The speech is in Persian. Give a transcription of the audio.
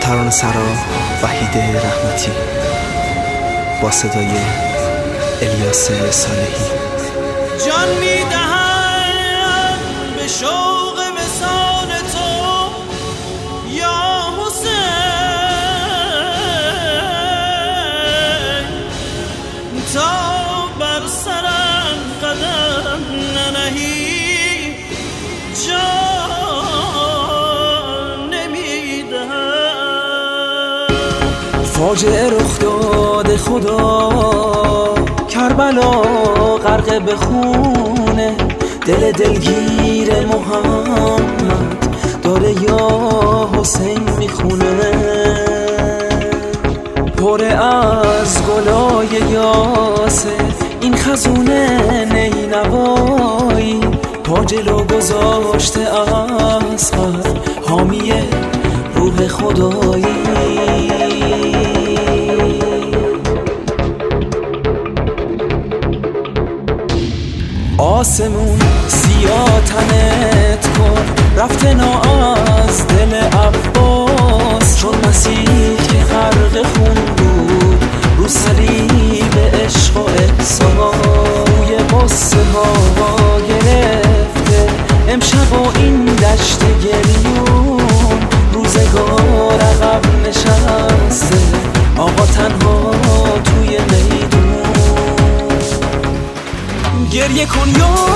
ترانه سرا وحید رحمتی با صدای الیاس صالحی. جان میدهم به شوق وصال تو یا حسین، تا بر سرم قدم ننهی جان نمیدهم. فاجعه رخ داده خدا، کربلا غرق به خونه، دل دلگیر محمد داره یا حسین میخونه. پر از گلای یاسه این خزونه نینوایی، پا جلو گذاشته اصغر حامی روح خدایی. آسمون سیاه تنت کن، رفته نا از دل عباس، چون مسیح که غرق خون بود رو صلیب عشق و احسان. روی قصه ها گرفته امشب و این دشت گریون، روزگار عقب نشسته آقا تنها توی میدون. گریه کن یا